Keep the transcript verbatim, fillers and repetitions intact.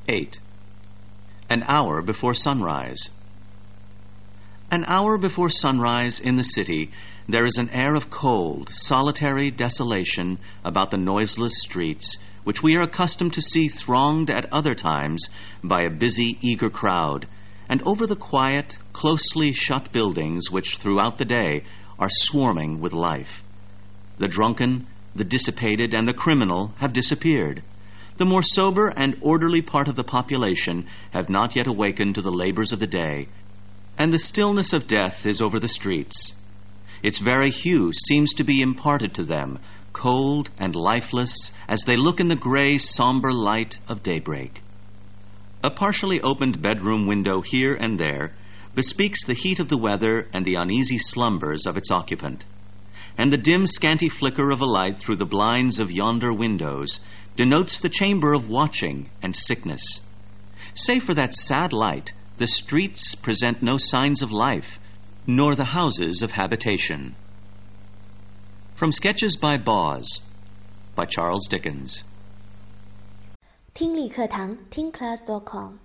eight. An hour before sunrise. An hour before sunrise in the city, there is an air of cold, solitary desolation about the noiseless streets, which we are accustomed to see thronged at other times by a busy, eager crowd, and over the quiet, closely shut buildings which throughout the day are swarming with life. The drunken, the dissipated, and the criminal have disappeared. The more sober and orderly part of the population have not yet awakened to the labors of the day, and the stillness of death is over the streets. Its very hue seems to be imparted to them, cold and lifeless, as they look in the gray, somber light of daybreak. A partially opened bedroom window here and there bespeaks the heat of the weather and the uneasy slumbers of its occupant, and the dim, scanty flicker of a light through the blinds of yonder windows denotes the chamber of watching and sickness. Save for that sad light, the streets present no signs of life, nor the houses of habitation. From Sketches by Boz, by Charles Dickens. 听力课堂听 class dot com